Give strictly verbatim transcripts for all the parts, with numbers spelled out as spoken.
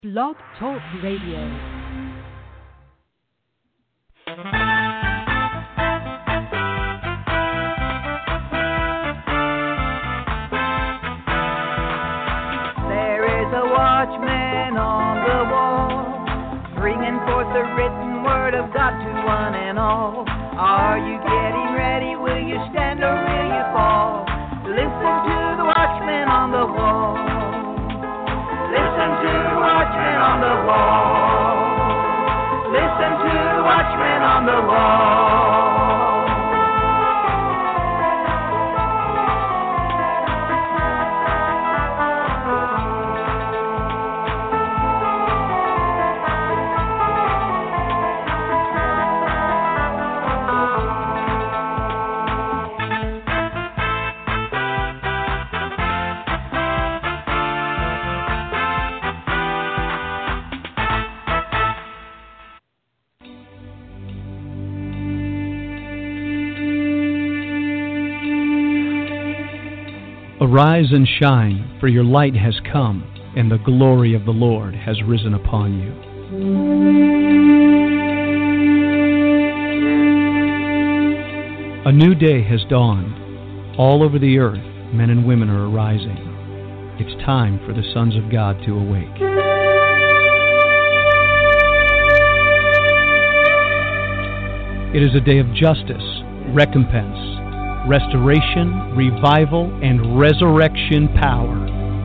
Blog Talk Radio. Watchman on the wall, bringing forth the written word of God to one and all. Are you getting ready? Will you stand or will you fall? Listen to the watchman on the wall. Listen to the watchman on the wall. Listen to the watchman on the wall. Arise and shine, for your light has come, and the glory of the Lord has risen upon you. A new day has dawned. All over the earth, men and women are arising. It's time for the sons of God to awake. It is a day of justice, recompense, restoration, revival, and resurrection power.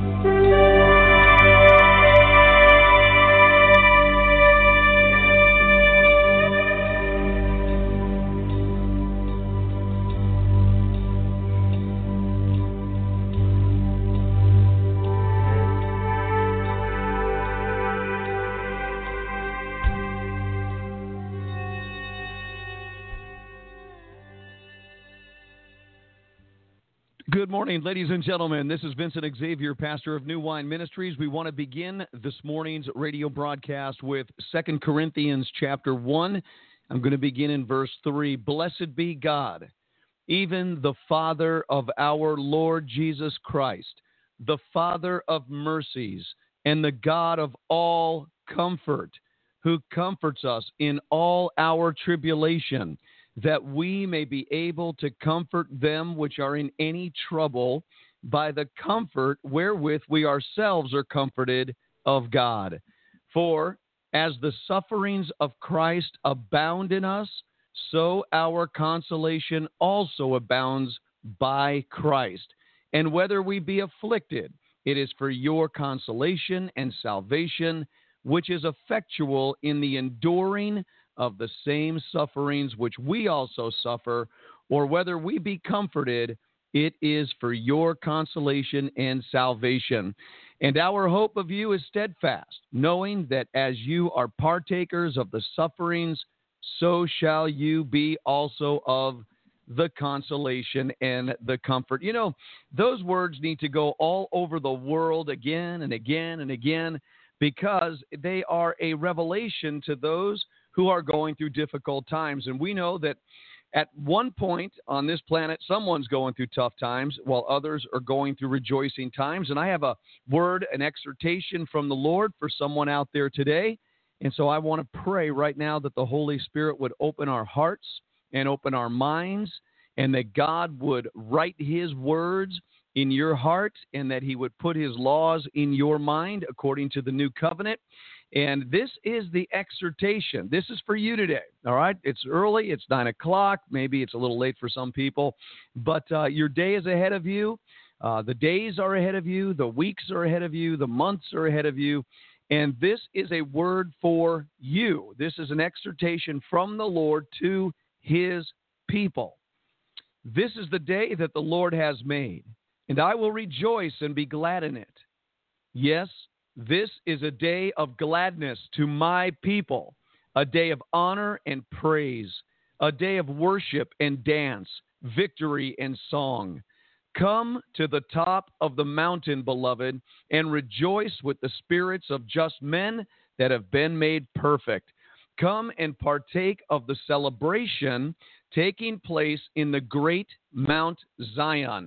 Good morning, ladies and gentlemen. This is Vincent Xavier, pastor of New Wine Ministries. We want to begin this morning's radio broadcast with Second Corinthians chapter one. I'm going to begin in verse three. Blessed be God, even the Father of our Lord Jesus Christ, the Father of mercies and the God of all comfort, who comforts us in all our tribulation, that we may be able to comfort them which are in any trouble by the comfort wherewith we ourselves are comforted of God. For as the sufferings of Christ abound in us, so our consolation also abounds by Christ. And whether we be afflicted, it is for your consolation and salvation, which is effectual in the enduring of the same sufferings which we also suffer, or whether we be comforted, it is for your consolation and salvation. And our hope of you is steadfast, knowing that as you are partakers of the sufferings, so shall you be also of the consolation and the comfort. You know, those words need to go all over the world again and again and again, because they are a revelation to those who are going through difficult times. And we know that at one point on this planet, someone's going through tough times while others are going through rejoicing times. And I have a word, an exhortation from the Lord for someone out there today. And so I want to pray right now that the Holy Spirit would open our hearts and open our minds, and that God would write his words in your heart, and that he would put his laws in your mind according to the new covenant. And this is the exhortation. This is for you today, all right? It's early. It's nine o'clock. Maybe it's a little late for some people. But uh, your day is ahead of you. Uh, the days are ahead of you. The weeks are ahead of you. The months are ahead of you. And this is a word for you. This is an exhortation from the Lord to his people. This is the day that the Lord has made, and I will rejoice and be glad in it. Yes, this is a day of gladness to my people, a day of honor and praise, a day of worship and dance, victory and song. Come to the top of the mountain, beloved, and rejoice with the spirits of just men that have been made perfect. Come and partake of the celebration taking place in the great Mount Zion.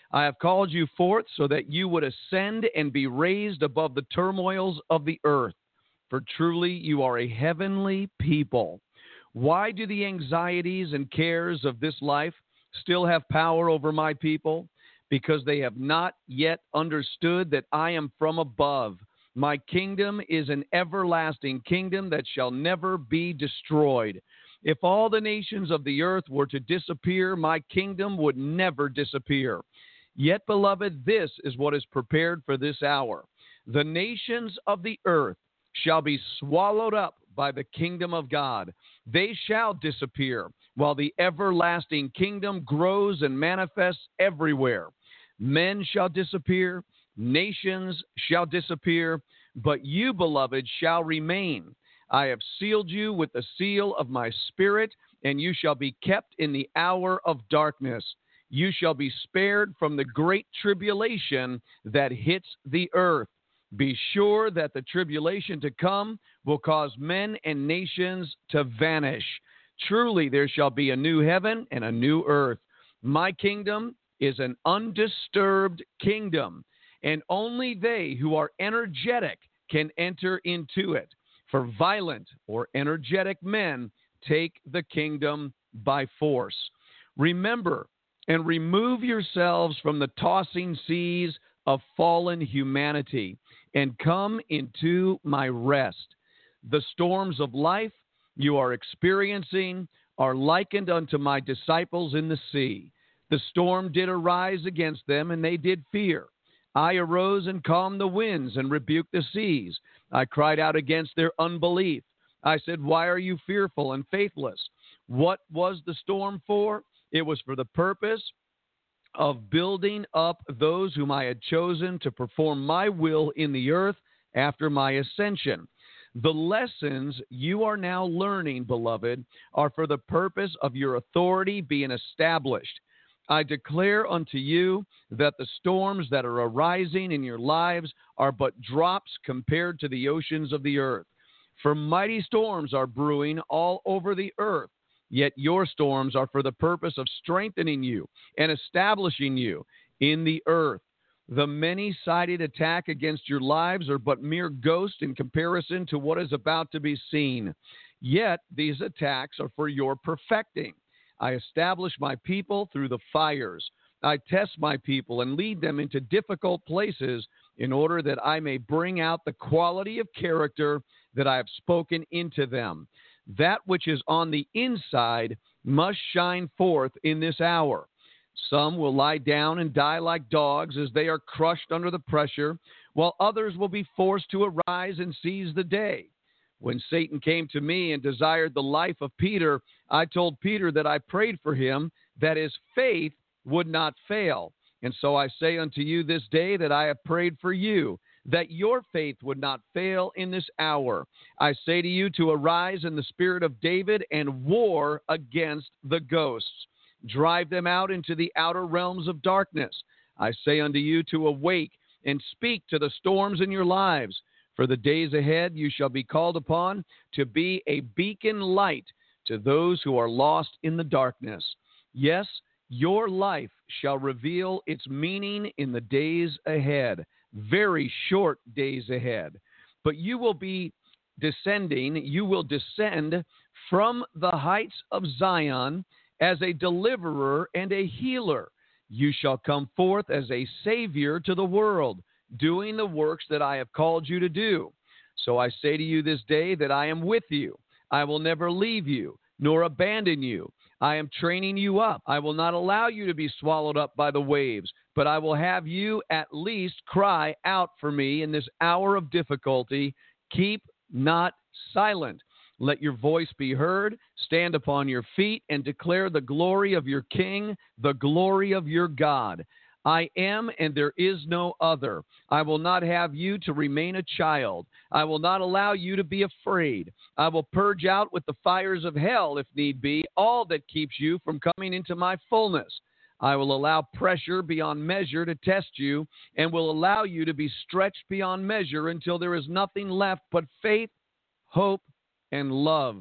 I have called you forth so that you would ascend and be raised above the turmoils of the earth. For truly you are a heavenly people. Why do the anxieties and cares of this life still have power over my people? Because they have not yet understood that I am from above. My kingdom is an everlasting kingdom that shall never be destroyed. If all the nations of the earth were to disappear, my kingdom would never disappear. Yet, beloved, this is what is prepared for this hour. The nations of the earth shall be swallowed up by the kingdom of God. They shall disappear, while the everlasting kingdom grows and manifests everywhere. Men shall disappear, nations shall disappear, but you, beloved, shall remain. I have sealed you with the seal of my Spirit, and you shall be kept in the hour of darkness. You shall be spared from the great tribulation that hits the earth. Be sure that the tribulation to come will cause men and nations to vanish. Truly there shall be a new heaven and a new earth. My kingdom is an undisturbed kingdom, and only they who are energetic can enter into it. For violent or energetic men take the kingdom by force. Remember and remove yourselves from the tossing seas of fallen humanity and come into my rest. The storms of life you are experiencing are likened unto my disciples in the sea. The storm did arise against them, and they did fear. I arose and calmed the winds and rebuked the seas. I cried out against their unbelief. I said, why are you fearful and faithless? What was the storm for? It was for the purpose of building up those whom I had chosen to perform my will in the earth after my ascension. The lessons you are now learning, beloved, are for the purpose of your authority being established. I declare unto you that the storms that are arising in your lives are but drops compared to the oceans of the earth. For mighty storms are brewing all over the earth, yet your storms are for the purpose of strengthening you and establishing you in the earth. The many-sided attack against your lives are but mere ghosts in comparison to what is about to be seen. Yet these attacks are for your perfecting. I establish my people through the fires. I test my people and lead them into difficult places in order that I may bring out the quality of character that I have spoken into them. That which is on the inside must shine forth in this hour. Some will lie down and die like dogs as they are crushed under the pressure, while others will be forced to arise and seize the day. When Satan came to me and desired the life of Peter, I told Peter that I prayed for him, that his faith would not fail. And so I say unto you this day that I have prayed for you, that your faith would not fail in this hour. I say to you to arise in the spirit of David and war against the ghosts. Drive them out into the outer realms of darkness. I say unto you to awake and speak to the storms in your lives. For the days ahead you shall be called upon to be a beacon light to those who are lost in the darkness. Yes, your life shall reveal its meaning in the days ahead, very short days ahead. But you will be descending, you will descend from the heights of Zion as a deliverer and a healer. You shall come forth as a savior to the world, doing the works that I have called you to do. So I say to you this day that I am with you. I will never leave you, nor abandon you. I am training you up. I will not allow you to be swallowed up by the waves, but I will have you at least cry out for me in this hour of difficulty. Keep not silent. Let your voice be heard. Stand upon your feet and declare the glory of your King, the glory of your God. I am, and there is no other. I will not have you to remain a child. I will not allow you to be afraid. I will purge out with the fires of hell, if need be, all that keeps you from coming into my fullness. I will allow pressure beyond measure to test you, and will allow you to be stretched beyond measure until there is nothing left but faith, hope, and love.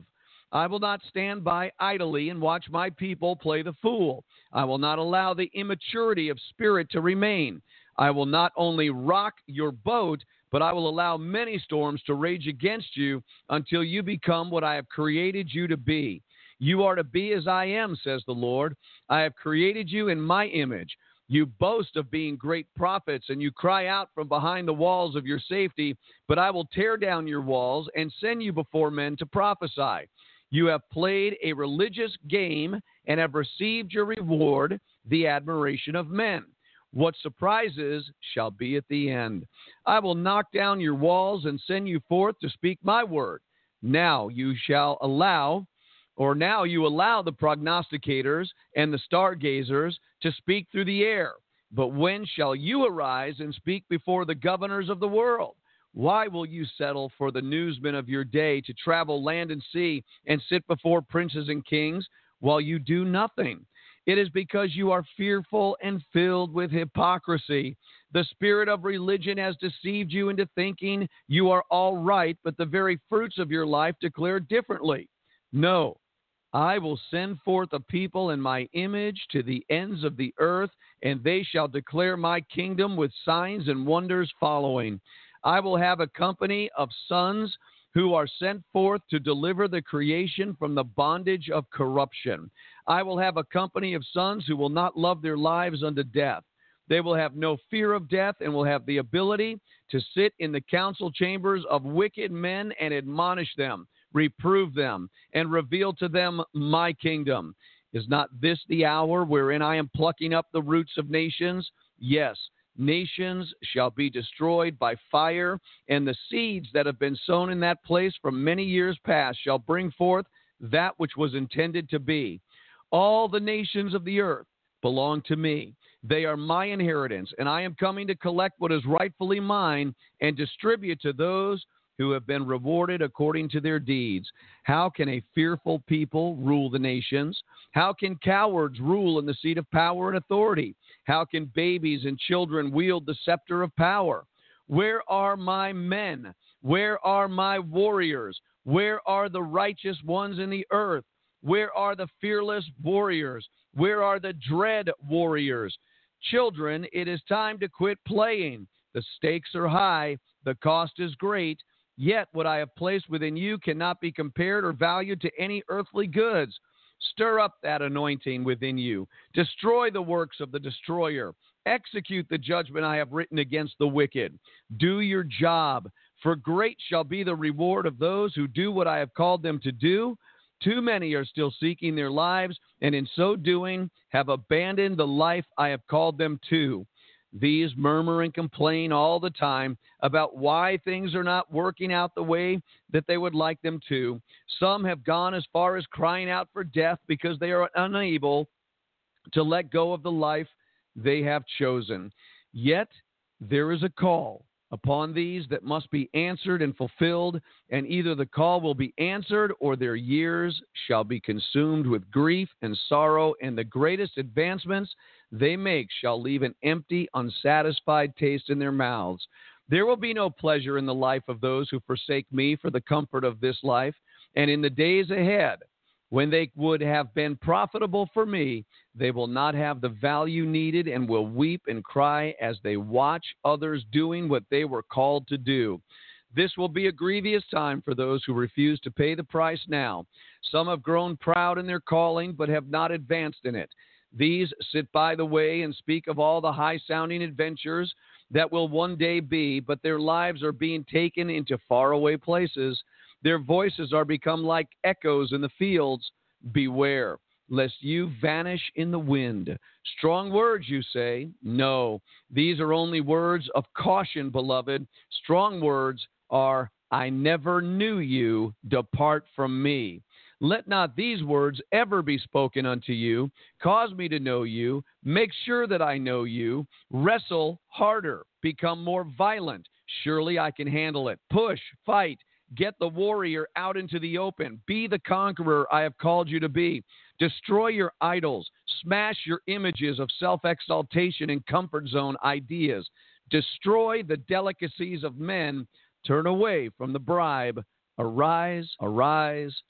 I will not stand by idly and watch my people play the fool. I will not allow the immaturity of spirit to remain. I will not only rock your boat, but I will allow many storms to rage against you until you become what I have created you to be. You are to be as I am, says the Lord. I have created you in my image. You boast of being great prophets, and you cry out from behind the walls of your safety, but I will tear down your walls and send you before men to prophesy. You have played a religious game and have received your reward, the admiration of men. What surprises shall be at the end. I will knock down your walls and send you forth to speak my word. Now you shall allow, or now you allow the prognosticators and the stargazers to speak through the air. But when shall you arise and speak before the governors of the world? Why will you settle for the newsmen of your day to travel land and sea and sit before princes and kings while you do nothing? It is because you are fearful and filled with hypocrisy. The spirit of religion has deceived you into thinking you are all right, but the very fruits of your life declare differently. No, I will send forth a people in my image to the ends of the earth, and they shall declare my kingdom with signs and wonders following. I will have a company of sons who are sent forth to deliver the creation from the bondage of corruption. I will have a company of sons who will not love their lives unto death. They will have no fear of death and will have the ability to sit in the council chambers of wicked men and admonish them, reprove them, and reveal to them my kingdom. Is not this the hour wherein I am plucking up the roots of nations? Yes, nations shall be destroyed by fire, and the seeds that have been sown in that place from many years past shall bring forth that which was intended to be. All the nations of the earth belong to me. They are my inheritance, and I am coming to collect what is rightfully mine and distribute to those who have been rewarded according to their deeds. How can a fearful people rule the nations? How can cowards rule in the seat of power and authority? How can babies and children wield the scepter of power? Where are my men? Where are my warriors? Where are the righteous ones in the earth? Where are the fearless warriors? Where are the dread warriors? Children, it is time to quit playing. The stakes are high. The cost is great. Yet what I have placed within you cannot be compared or valued to any earthly goods. Stir up that anointing within you. Destroy the works of the destroyer. Execute the judgment I have written against the wicked. Do your job, for great shall be the reward of those who do what I have called them to do. Too many are still seeking their lives, and in so doing have abandoned the life I have called them to. These murmur and complain all the time about why things are not working out the way that they would like them to. Some have gone as far as crying out for death because they are unable to let go of the life they have chosen. Yet there is a call upon these that must be answered and fulfilled, and either the call will be answered or their years shall be consumed with grief and sorrow, and the greatest advancements they make shall leave an empty, unsatisfied taste in their mouths. There will be no pleasure in the life of those who forsake me for the comfort of this life, and in the days ahead, when they would have been profitable for me, they will not have the value needed and will weep and cry as they watch others doing what they were called to do. This will be a grievous time for those who refuse to pay the price now. Some have grown proud in their calling, but have not advanced in it. These sit by the way and speak of all the high-sounding adventures that will one day be, but their lives are being taken into faraway places. Their voices are become like echoes in the fields. Beware, lest you vanish in the wind. Strong words, you say? No, these are only words of caution, beloved. Strong words are, I never knew you. Depart from me. Let not these words ever be spoken unto you. Cause me to know you. Make sure that I know you. Wrestle harder. Become more violent. Surely I can handle it. Push, fight. Get the warrior out into the open. Be the conqueror I have called you to be. Destroy your idols. Smash your images of self-exaltation and comfort zone ideas. Destroy the delicacies of men. Turn away from the bribe. Arise, arise,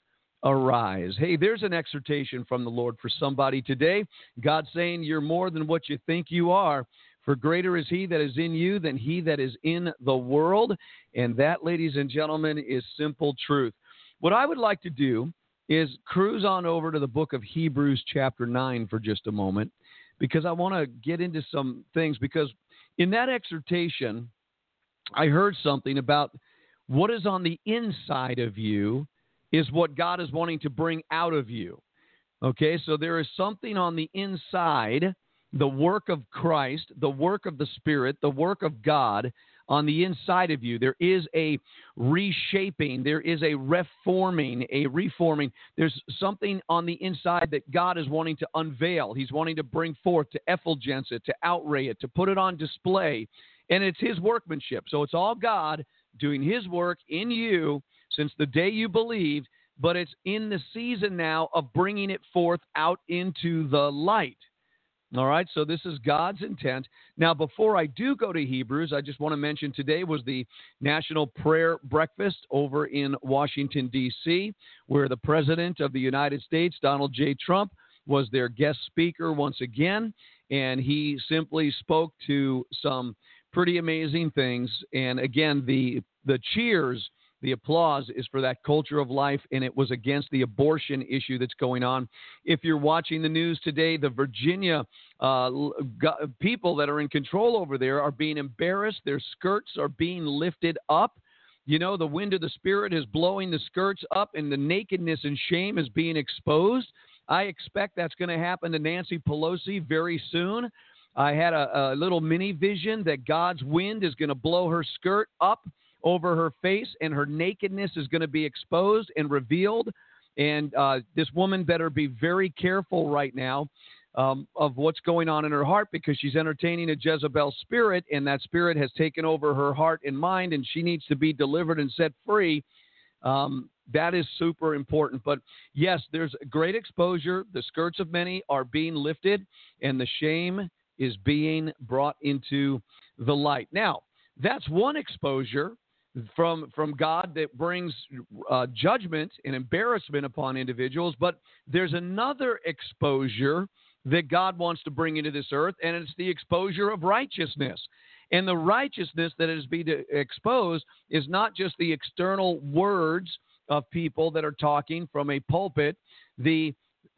arise. Hey, there's an exhortation from the Lord for somebody today. God saying you're more than what you think you are. For greater is he that is in you than he that is in the world. And that, ladies and gentlemen, is simple truth. What I would like to do is cruise on over to the book of Hebrews chapter nine for just a moment, because I want to get into some things. Because in that exhortation, I heard something about what is on the inside of you is what God is wanting to bring out of you. Okay, so there is something on the inside, the work of Christ, the work of the Spirit, the work of God on the inside of you. There is a reshaping. There is a reforming, a reforming. There's something on the inside that God is wanting to unveil. He's wanting to bring forth, to effulgence it, to outray it, to put it on display. And it's his workmanship. So it's all God doing his work in you since the day you believed, but it's in the season now of bringing it forth out into the light. All right, so this is God's intent. Now, before I do go to Hebrews, I just want to mention today was the National Prayer Breakfast over in Washington, D C, where the President of the United States, Donald J. Trump, was their guest speaker once again, and he simply spoke to some pretty amazing things. And again, the the cheers, the applause is for that culture of life, and it was against the abortion issue that's going on. If you're watching the news today, the Virginia uh, go- people that are in control over there are being embarrassed. Their skirts are being lifted up. You know, the wind of the Spirit is blowing the skirts up, and the nakedness and shame is being exposed. I expect that's going to happen to Nancy Pelosi very soon. I had a, a little mini vision that God's wind is going to blow her skirt up over her face, and her nakedness is going to be exposed and revealed. And uh, this woman better be very careful right now um, of what's going on in her heart, because she's entertaining a Jezebel spirit, and that spirit has taken over her heart and mind, and she needs to be delivered and set free. Um, that is super important. But yes, there's great exposure. The skirts of many are being lifted, and the shame is being brought into the light. Now, that's one exposure from from God that brings uh, judgment and embarrassment upon individuals. But there's another exposure that God wants to bring into this earth, and it's the exposure of righteousness. And the righteousness that is being exposed is not just the external words of people that are talking from a pulpit. The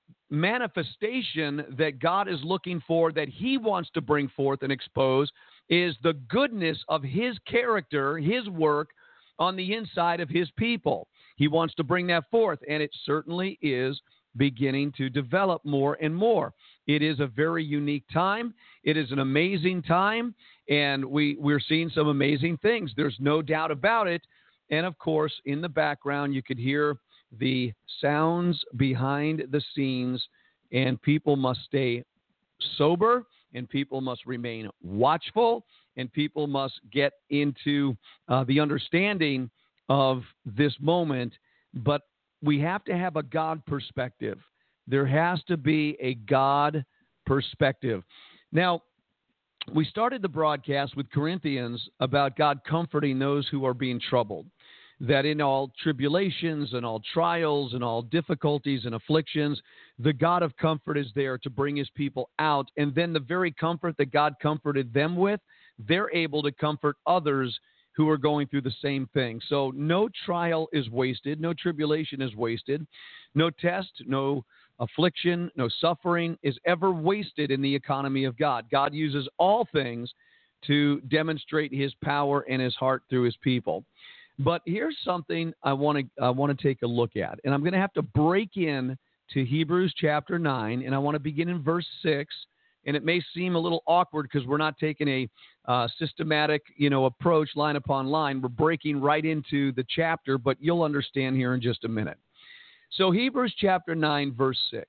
manifestation that God is looking for, that he wants to bring forth and expose, is the goodness of his character, his work on the inside of his people. He wants to bring that forth, and it certainly is beginning to develop more and more. It is a very unique time. It is an amazing time, and we, we're seeing some amazing things. There's no doubt about it. And, of course, in the background, you could hear the sounds behind the scenes, and people must stay sober, and people must remain watchful, and people must get into uh, the understanding of this moment. But we have to have a God perspective. There has to be a God perspective. Now, we started the broadcast with Corinthians about God comforting those who are being troubled, that in all tribulations and all trials and all difficulties and afflictions, the God of comfort is there to bring his people out. And then the very comfort that God comforted them with, they're able to comfort others who are going through the same thing. So no trial is wasted. No tribulation is wasted. No test, no affliction, no suffering is ever wasted in the economy of God. God uses all things to demonstrate his power and his heart through his people. But here's something I want to I want to take a look at. And I'm going to have to break in to Hebrews chapter nine, and I want to begin in verse six. And it may seem a little awkward because we're not taking a uh, systematic, you know, approach line upon line. We're breaking right into the chapter, but you'll understand here in just a minute. So Hebrews chapter nine, verse six.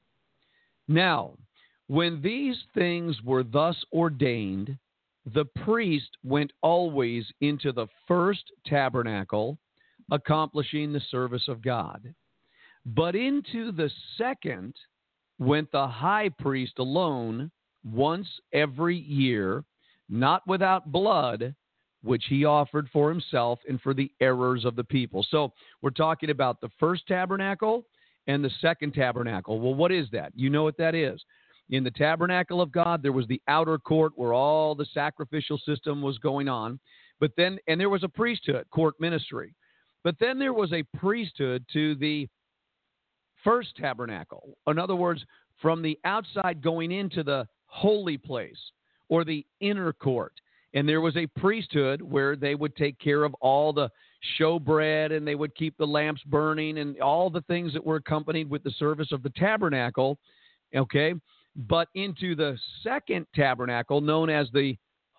Now, when these things were thus ordained, the priest went always into the first tabernacle, accomplishing the service of God. But into the second went the high priest alone, once every year, not without blood, which he offered for himself and for the errors of the people. So we're talking about the first tabernacle, and the second tabernacle. Well, what is that? You know what that is. In the tabernacle of God, there was the outer court where all the sacrificial system was going on. But then, and there was a priesthood, court ministry. But then there was a priesthood to the first tabernacle. In other words, from the outside going into the holy place or the inner court. And there was a priesthood where they would take care of all the showbread, and they would keep the lamps burning and all the things that were accompanied with the service of the tabernacle. Okay. But into the second tabernacle, known as the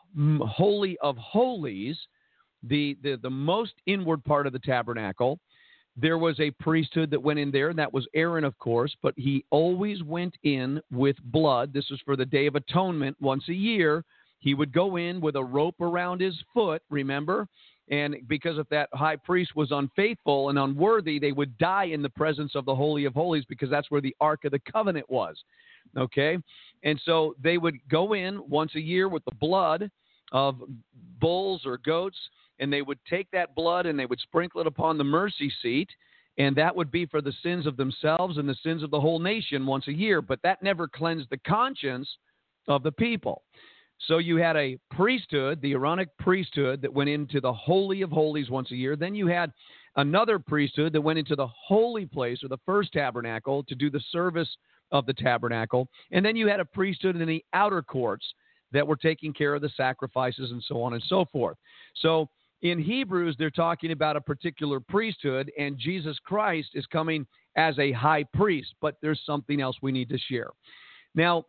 Holy of Holies, the, the, the most inward part of the tabernacle, there was a priesthood that went in there, and that was Aaron, of course, but he always went in with blood. This was for the Day of Atonement once a year. He would go in with a rope around his foot, remember? And because if that high priest was unfaithful and unworthy, they would die in the presence of the Holy of Holies, because that's where the Ark of the Covenant was. Okay? And so they would go in once a year with the blood of bulls or goats, and they would take that blood and they would sprinkle it upon the mercy seat, and that would be for the sins of themselves and the sins of the whole nation once a year. But that never cleansed the conscience of the people. So you had a priesthood, the Aaronic priesthood, that went into the Holy of Holies once a year. Then you had another priesthood that went into the holy place, or the first tabernacle, to do the service of the tabernacle. And then you had a priesthood in the outer courts that were taking care of the sacrifices and so on and so forth. So in Hebrews, they're talking about a particular priesthood, and Jesus Christ is coming as a high priest. But there's something else we need to share. Now,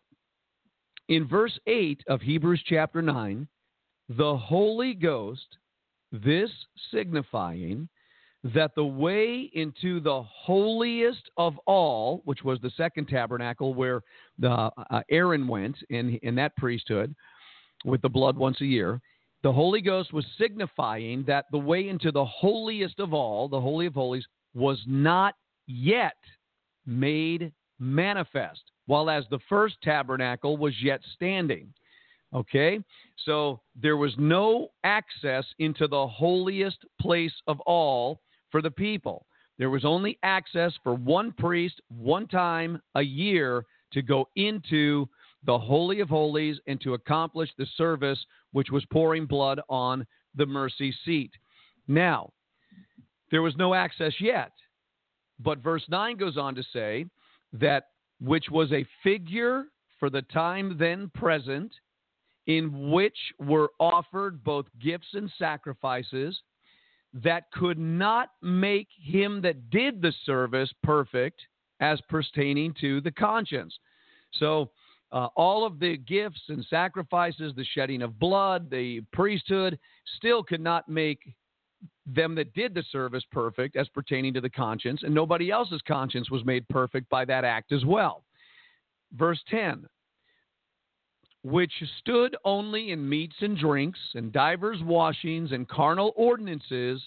in verse eight of Hebrews chapter nine, the Holy Ghost, this signifying that the way into the holiest of all, which was the second tabernacle where the uh, Aaron went in, in that priesthood with the blood once a year, the Holy Ghost was signifying that the way into the holiest of all, the Holy of Holies, was not yet made manifest, while as the first tabernacle was yet standing. Okay? So there was no access into the holiest place of all for the people. There was only access for one priest one time a year to go into the Holy of Holies and to accomplish the service, which was pouring blood on the mercy seat. Now, there was no access yet, but verse nine goes on to say that which was a figure for the time then present, in which were offered both gifts and sacrifices, that could not make him that did the service perfect as pertaining to the conscience. So uh, all of the gifts and sacrifices, the shedding of blood, the priesthood, still could not make them that did the service perfect as pertaining to the conscience, and nobody else's conscience was made perfect by that act as well. Verse ten, which stood only in meats and drinks and divers washings and carnal ordinances,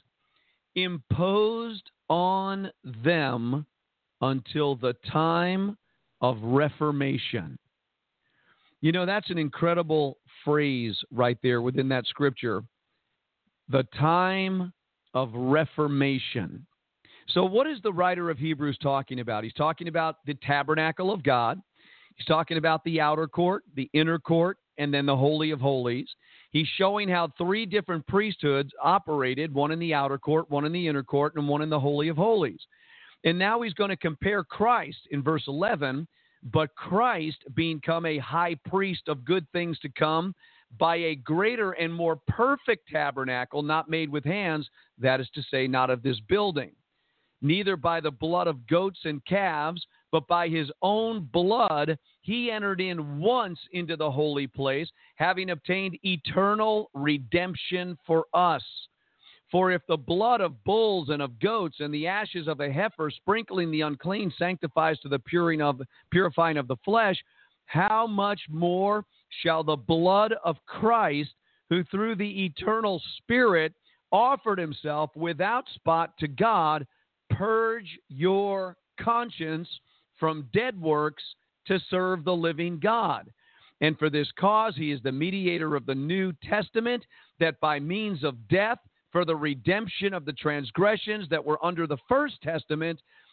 imposed on them until the time of reformation. You know, that's an incredible phrase right there within that scripture. The time of reformation. So what is the writer of Hebrews talking about? He's talking about the tabernacle of God. He's talking about the outer court, the inner court, and then the Holy of Holies. He's showing how three different priesthoods operated, one in the outer court, one in the inner court, and one in the Holy of Holies. And now he's going to compare Christ in verse eleven, but Christ being come a high priest of good things to come by a greater and more perfect tabernacle, not made with hands, that is to say, not of this building, neither by the blood of goats and calves, but by his own blood he entered in once into the holy place, having obtained eternal redemption for us. For if the blood of bulls and of goats and the ashes of a heifer sprinkling the unclean sanctifies to the purifying of, purifying of the flesh, how much more shall the blood of Christ, who through the eternal Spirit offered himself without spot to God, purge your conscience from dead works to serve the living God. And for this cause he is the mediator of the New Testament, that by means of death, for the redemption of the transgressions that were under the first testament,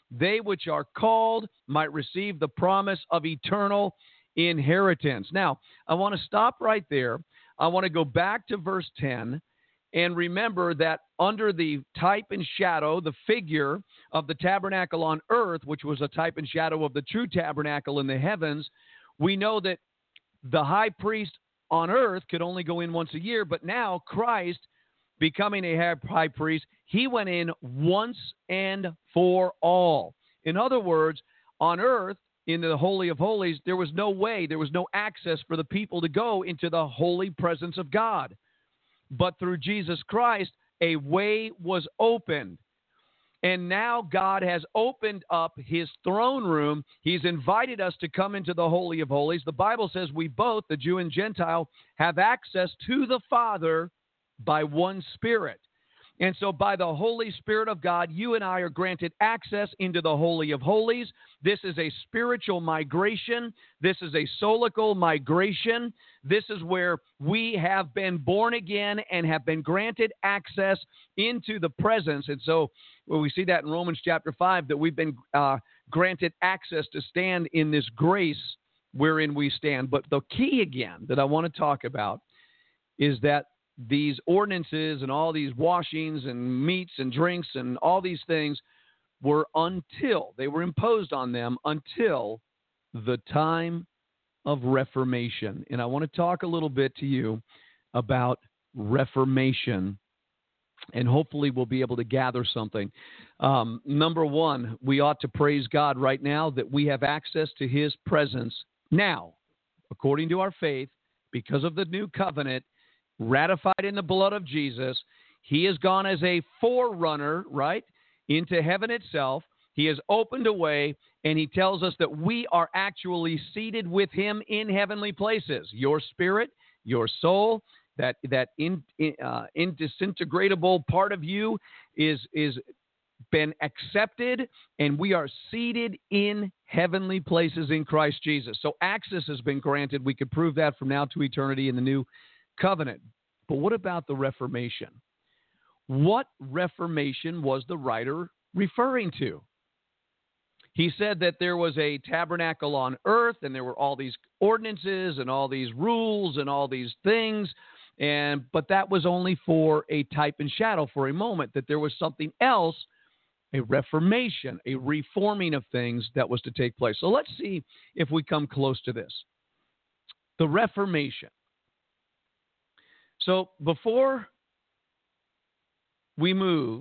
they which are called might receive the promise of eternal inheritance. Now, I want to stop right there. I want to go back to verse ten and remember that under the type and shadow, the figure of the tabernacle on earth, which was a type and shadow of the true tabernacle in the heavens, we know that the high priest on earth could only go in once a year, but now Christ, becoming a high priest, he went in once and for all. In other words, on earth, in the Holy of Holies, there was no way, there was no access for the people to go into the holy presence of God. But through Jesus Christ, a way was opened. And now God has opened up his throne room. He's invited us to come into the Holy of Holies. The Bible says we both, the Jew and Gentile, have access to the Father by one Spirit. And so by the Holy Spirit of God, you and I are granted access into the Holy of Holies. This is a spiritual migration. This is a solical migration. This is where we have been born again and have been granted access into the presence. And so well, we see that in Romans chapter five, that we've been uh, granted access to stand in this grace wherein we stand. But the key again that I want to talk about is that these ordinances and all these washings and meats and drinks and all these things were until, they were imposed on them until the time of Reformation. And I want to talk a little bit to you about Reformation, and hopefully we'll be able to gather something. Um, number one, we ought to praise God right now that we have access to his presence now, according to our faith, because of the new covenant, ratified in the blood of Jesus. He has gone as a forerunner, right, into heaven itself. He has opened a way, and he tells us that we are actually seated with him in heavenly places. Your spirit, your soul, that that in, uh, indisintegratable part of you is is been accepted, and we are seated in heavenly places in Christ Jesus. So access has been granted. We could prove that from now to eternity in the new covenant. But what about the Reformation? What Reformation was the writer referring to? He said that there was a tabernacle on earth, and there were all these ordinances and all these rules and all these things, and but that was only for a type and shadow for a moment, that there was something else, a reformation, a reforming of things that was to take place. So let's see if we come close to this. The Reformation. So before we move,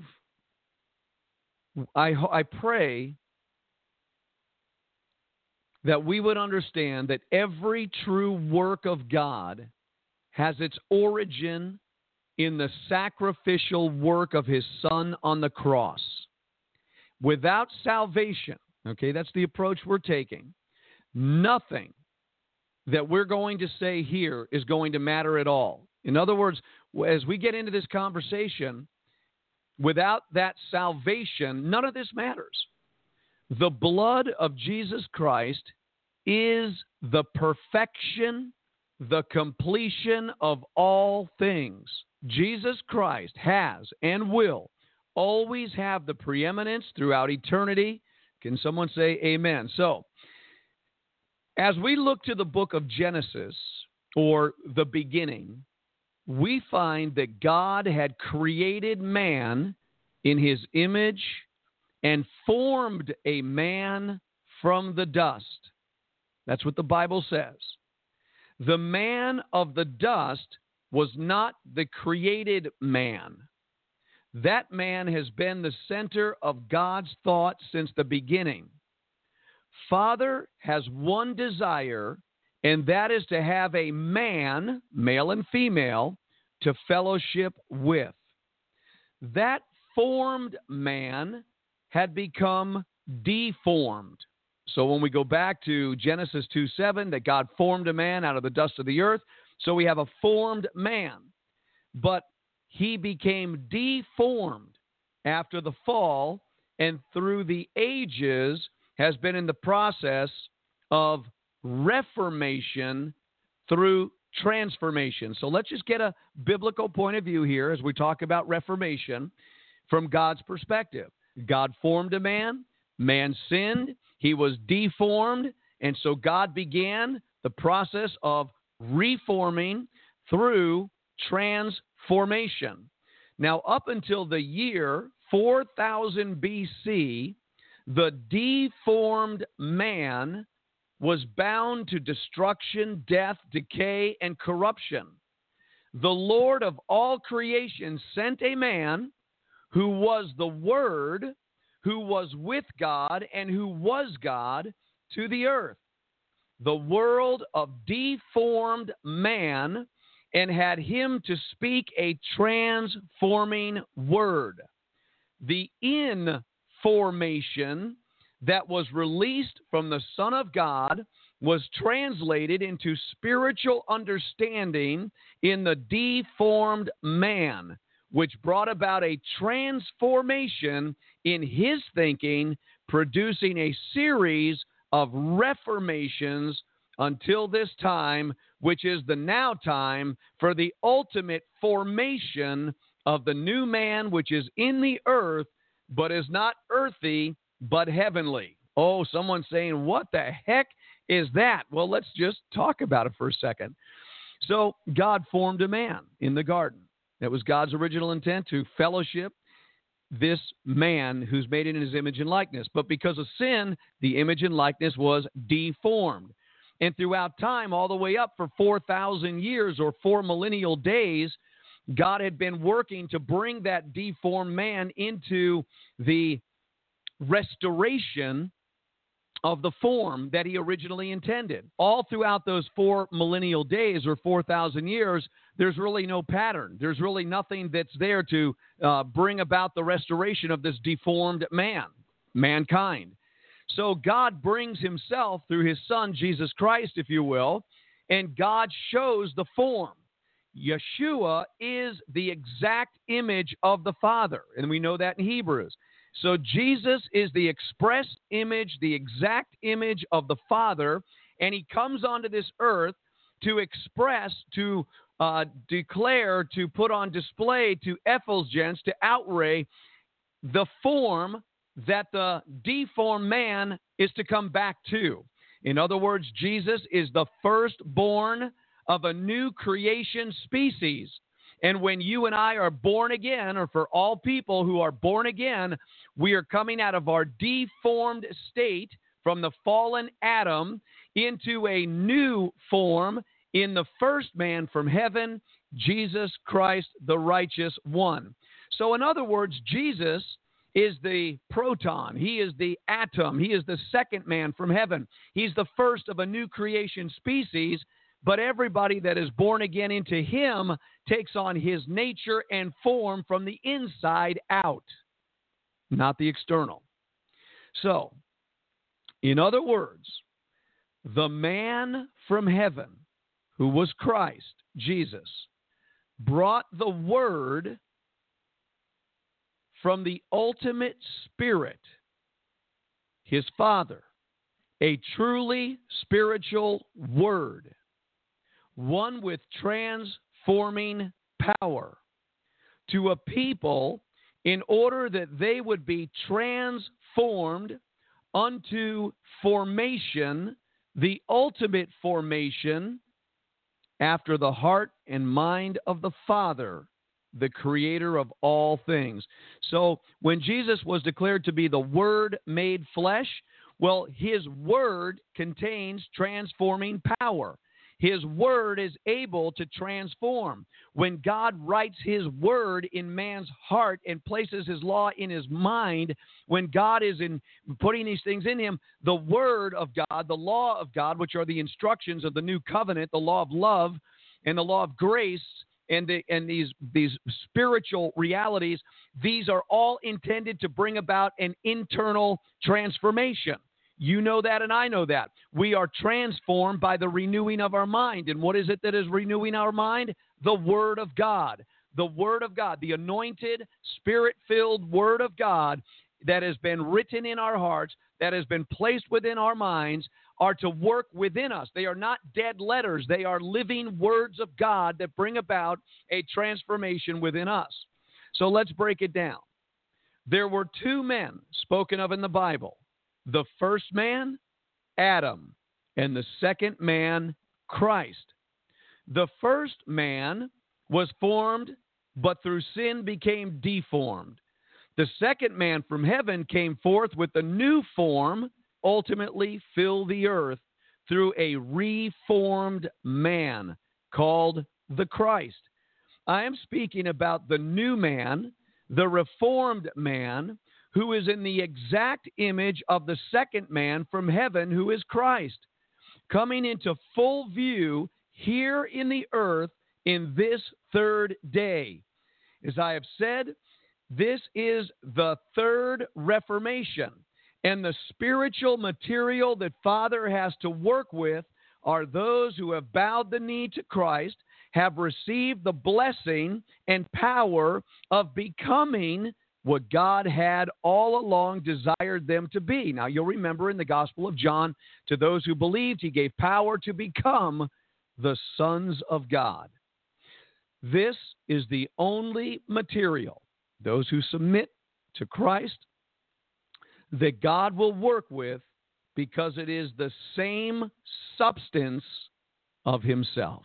I, I pray that we would understand that every true work of God has its origin in the sacrificial work of his Son on the cross. Without salvation, okay, that's the approach we're taking, nothing that we're going to say here is going to matter at all. In other words, as we get into this conversation, without that salvation, none of this matters. The blood of Jesus Christ is the perfection, the completion of all things. Jesus Christ has and will always have the preeminence throughout eternity. Can someone say amen? So, as we look to the book of Genesis, or the beginning, we find that God had created man in his image and formed a man from the dust. That's what the Bible says. The man of the dust was not the created man. That man has been the center of God's thought since the beginning. Father has one desire, and that is to have a man, male and female, to fellowship with. That formed man had become deformed. So when we go back to Genesis two seven, that God formed a man out of the dust of the earth, so we have a formed man. But he became deformed after the fall, and through the ages has been in the process of reformation through transformation. So let's just get a biblical point of view here as we talk about reformation from God's perspective. God formed a man, Man sinned, he was deformed, and so God began the process of reforming through transformation. Now, up until the year four thousand B C, the deformed man was bound to destruction, death, decay, and corruption. The Lord of all creation sent a man who was the Word, who was with God, and who was God to the earth. The world of deformed man, and had him to speak a transforming word. The information that was released from the Son of God was translated into spiritual understanding in the deformed man, which brought about a transformation in his thinking, producing a series of reformations until this time, which is the now time for the ultimate formation of the new man, which is in the earth, but is not earthy, but heavenly. Oh, someone's saying, what the heck is that? Well, let's just talk about it for a second. So God formed a man in the garden. That was God's original intent, to fellowship this man who's made in his image and likeness. But because of sin, the image and likeness was deformed. And throughout time, all the way up for four thousand years or four millennial days, God had been working to bring that deformed man into the restoration of the form that he originally intended. All throughout those four millennial days or four thousand years, there's really no pattern. There's really nothing that's there to uh, bring about the restoration of this deformed man, mankind. So God brings himself through his Son, Jesus Christ, if you will, and God shows the form. Yeshua is the exact image of the Father, and we know that in Hebrews. So Jesus is the express image, the exact image of the Father, and he comes onto this earth to express, to uh, declare, to put on display, to effulgence, to outre the form that the deformed man is to come back to. In other words, Jesus is the firstborn of a new creation species. And when you and I are born again, or for all people who are born again, we are coming out of our deformed state from the fallen Adam into a new form in the first man from heaven, Jesus Christ, the righteous one. So in other words, Jesus is the proton. He is the atom. He is the second man from heaven. He's the first of a new creation species, but everybody that is born again into him takes on his nature and form from the inside out, not the external. So, in other words, the man from heaven, who was Christ, Jesus, brought the word from the ultimate Spirit, his Father, a truly spiritual word, one with transforming power, to a people in order that they would be transformed unto formation, the ultimate formation, after the heart and mind of the Father, the creator of all things. So when Jesus was declared to be the Word made flesh, well, his word contains transforming power. His word is able to transform. When God writes his word in man's heart and places his law in his mind, when God is in putting these things in him, the word of God, the law of God, which are the instructions of the new covenant, the law of love and the law of grace, and the, and these these spiritual realities, these are all intended to bring about an internal transformation. You know that, and I know that. We are transformed by the renewing of our mind. And what is it that is renewing our mind? The Word of God. The Word of God, the anointed, Spirit-filled Word of God that has been written in our hearts, that has been placed within our minds, are to work within us. They are not dead letters. They are living words of God that bring about a transformation within us. So let's break it down. There were two men spoken of in the Bible. The first man, Adam, and the second man, Christ. The first man was formed, but through sin became deformed. The second man from heaven came forth with a new form, ultimately fill the earth through a reformed man called the Christ. I am speaking about the new man, the reformed man, who is in the exact image of the second man from heaven, who is Christ, coming into full view here in the earth in this third day. As I have said, this is the third Reformation, and the spiritual material that Father has to work with are those who have bowed the knee to Christ, have received the blessing and power of becoming what God had all along desired them to be. Now, you'll remember in the Gospel of John, to those who believed, he gave power to become the sons of God. This is the only material, those who submit to Christ, that God will work with, because it is the same substance of himself.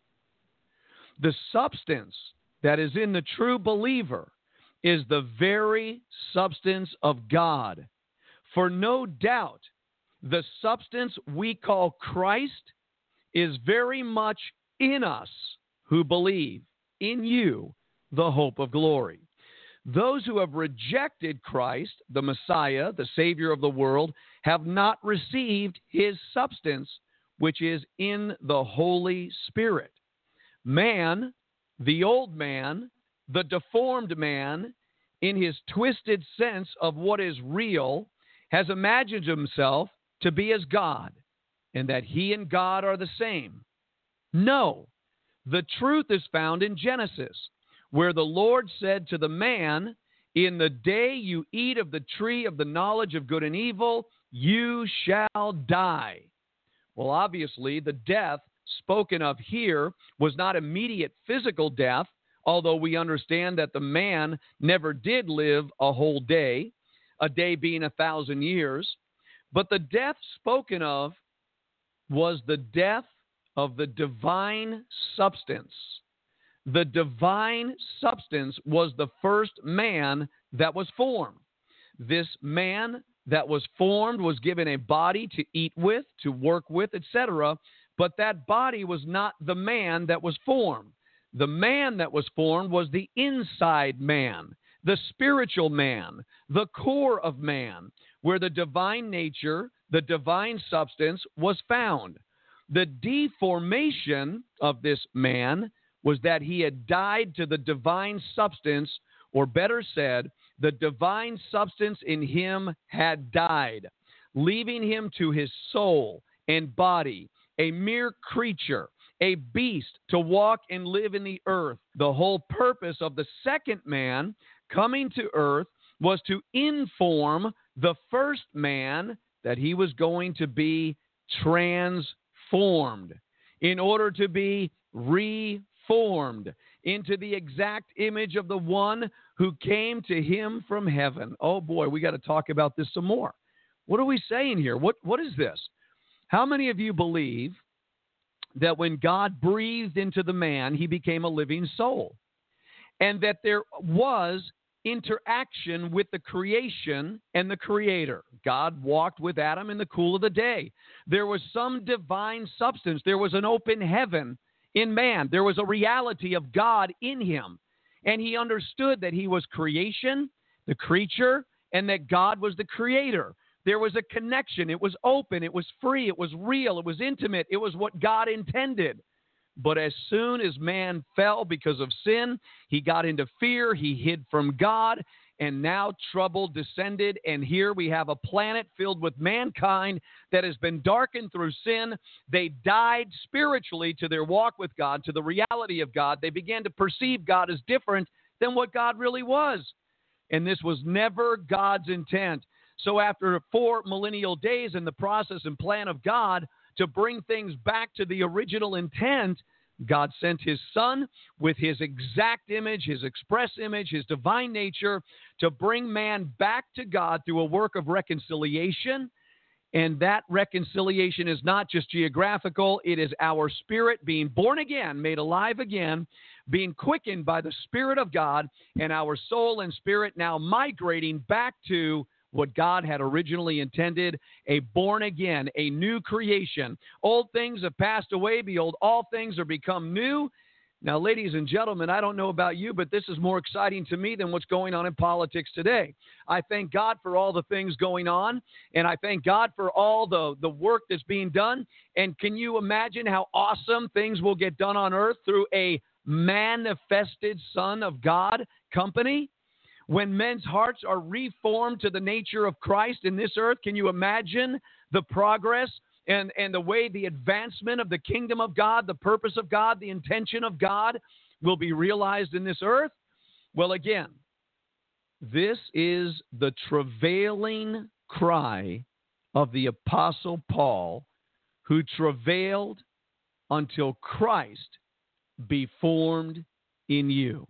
The substance that is in the true believer is the very substance of God. For no doubt, the substance we call Christ is very much in us who believe, in you, the hope of glory. Those who have rejected Christ, the Messiah, the Savior of the world, have not received his substance, which is in the Holy Spirit. Man, the old man, the deformed man, in his twisted sense of what is real, has imagined himself to be as God, and that he and God are the same. No, the truth is found in Genesis, where the Lord said to the man, in the day you eat of the tree of the knowledge of good and evil, you shall die. Well, obviously, the death spoken of here was not immediate physical death, although we understand that the man never did live a whole day, a day being a thousand years. But the death spoken of was the death of the divine substance. The divine substance was the first man that was formed. This man that was formed was given a body to eat with, to work with, et cetera, but that body was not the man that was formed. The man that was formed was the inside man, the spiritual man, the core of man, where the divine nature, the divine substance was found. The deformation of this man was that he had died to the divine substance, or better said, the divine substance in him had died, leaving him to his soul and body, a mere creature, a beast to walk and live in the earth. The whole purpose of the second man coming to earth was to inform the first man that he was going to be transformed in order to be reformed into the exact image of the one who came to him from heaven. Oh boy, we got to talk about this some more. What are we saying here? What What is this? How many of you believe that when God breathed into the man, he became a living soul, and that there was interaction with the creation and the creator? God walked with Adam in the cool of the day. There was some divine substance. There was an open heaven in man. There was a reality of God in him, and he understood that he was creation, the creature, and that God was the creator. There was a connection. It was open. It was free. It was real. It was intimate. It was what God intended. But as soon as man fell because of sin, he got into fear. He hid from God, and now trouble descended. And here we have a planet filled with mankind that has been darkened through sin. They died spiritually to their walk with God, to the reality of God. They began to perceive God as different than what God really was. And this was never God's intent. So after four millennial days in the process and plan of God to bring things back to the original intent, God sent his Son with his exact image, his express image, his divine nature to bring man back to God through a work of reconciliation. And that reconciliation is not just geographical. It is our spirit being born again, made alive again, being quickened by the Spirit of God, and our soul and spirit now migrating back to what God had originally intended, a born again, a new creation. Old things have passed away. Behold, all things are become new. Now, ladies and gentlemen, I don't know about you, but this is more exciting to me than what's going on in politics today. I thank God for all the things going on, and I thank God for all the, the work that's being done. And can you imagine how awesome things will get done on earth through a manifested Son of God company? When men's hearts are reformed to the nature of Christ in this earth, can you imagine the progress and, and the way the advancement of the kingdom of God, the purpose of God, the intention of God will be realized in this earth? Well, again, this is the travailing cry of the Apostle Paul, who travailed until Christ be formed in you.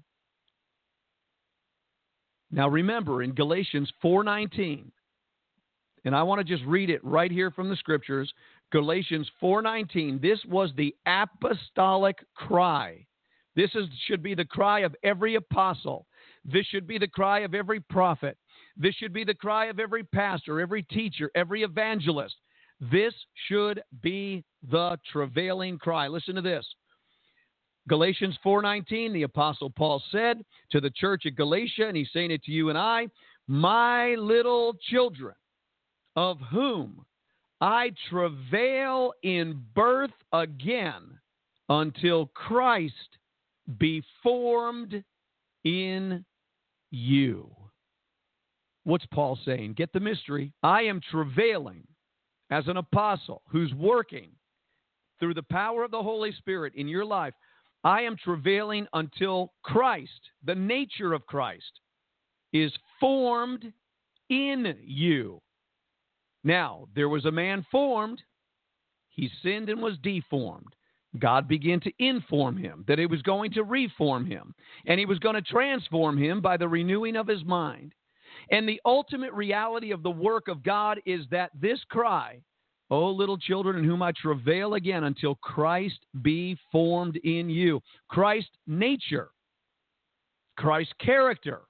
Now remember, in Galatians four nineteen, and I want to just read it right here from the Scriptures, Galatians four nineteen, this was the apostolic cry. This is, should be the cry of every apostle. This should be the cry of every prophet. This should be the cry of every pastor, every teacher, every evangelist. This should be the travailing cry. Listen to this. Galatians four nineteen, the Apostle Paul said to the church at Galatia, and he's saying it to you and I, my little children, of whom I travail in birth again until Christ be formed in you. What's Paul saying? Get the mystery. I am travailing as an apostle who's working through the power of the Holy Spirit in your life. I am travailing until Christ, the nature of Christ, is formed in you. Now, there was a man formed. He sinned and was deformed. God began to inform him that he was going to reform him, and he was going to transform him by the renewing of his mind. And the ultimate reality of the work of God is that this cry, O little children, in whom I travail again until Christ be formed in you. Christ's nature, Christ's character,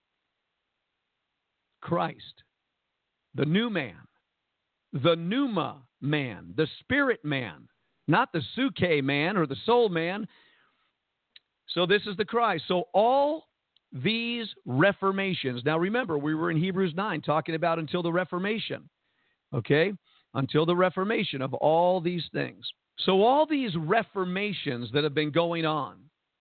Christ, the new man, the pneuma man, the spirit man, not the suke man or the soul man. So this is the cry. So all these reformations. Now remember, we were in Hebrews nine talking about until the Reformation. Okay? Until the Reformation of all these things. So all these reformations that have been going on